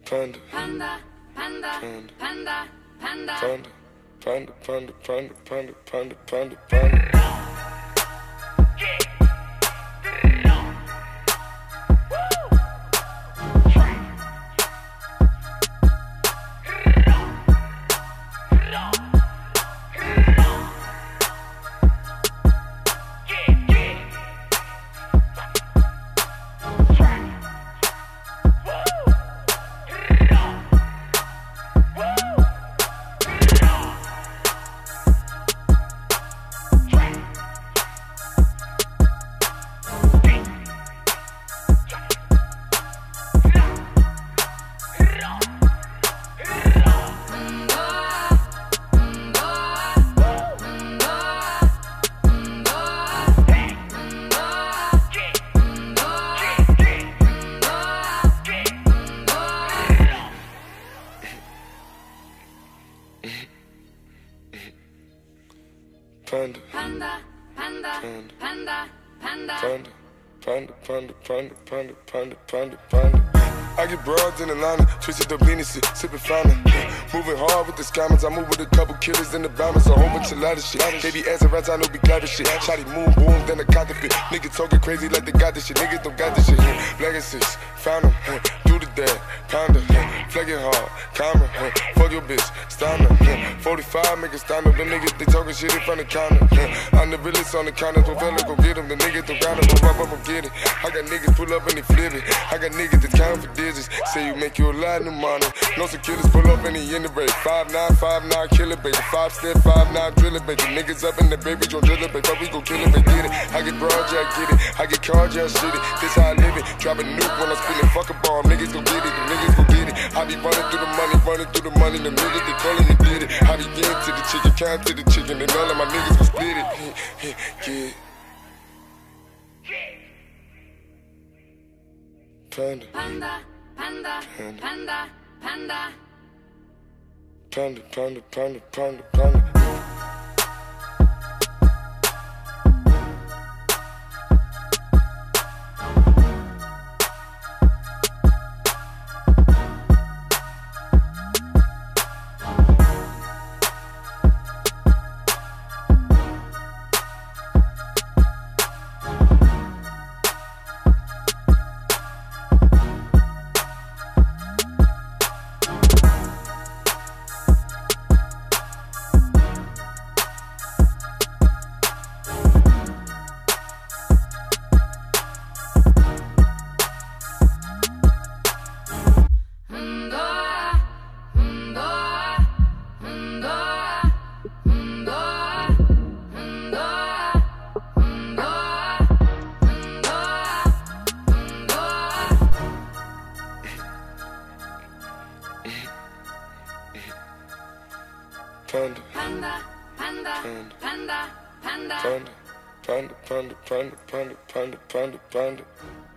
Panda, Panda, panda, Panda, panda, panda. Panda, Panda, Panda, Panda, Panda, Panda, Panda, Panda. Panda, Panda, panda, Panda, panda, panda. Panda, Panda, Panda, Panda, Panda, Panda, Panda, Panda. I get broads in Atlanta, twisted up Hennessy, sipping fountain. Moving hard with the scammers, I move with a couple killers in the bombers, a whole bunch of lot of shit. They be asking rats, I know be clever shit. Shotty moon, boom, then the cockpit. Niggas talking crazy like they got this shit. Niggas don't got this shit. Black assist, found them, do the dad, pound her, flagging hard, camera, fuck your bitch, stand up. 45, make a stand up. The niggas, they talking shit in front of counter. I'm the realest on the counter, so fella go get them. The niggas don't got them, but up, get it. I got niggas pull up and they flip it. I got niggas that count for digits. Say you make you a lot of money. Know some killers pull up and they in the break. 5'9", 5'9", killer baby. 5'step, 5'9", driller baby. Niggas up in the baby, don't drill it, baby. But we gon' kill it, baby, get it. I get broad, yeah, get it. I get card, yeah, shit it. This how I live it. Drop a nuke when I'm spinning, fuck a bomb. Niggas gon' get it, the niggas gon' get it. I be running through the money, running through the money. The niggas, they calling me did it. I be getting to the chicken, count to the chicken. And all of my niggas gon' split it. Get Panda, Panda, panda, panda, panda. Panda, Panda, Panda, Panda, Panda. Panda, Panda, panda, panda, panda. Panda, Panda, Panda, Panda, Panda, Panda, Panda, Panda.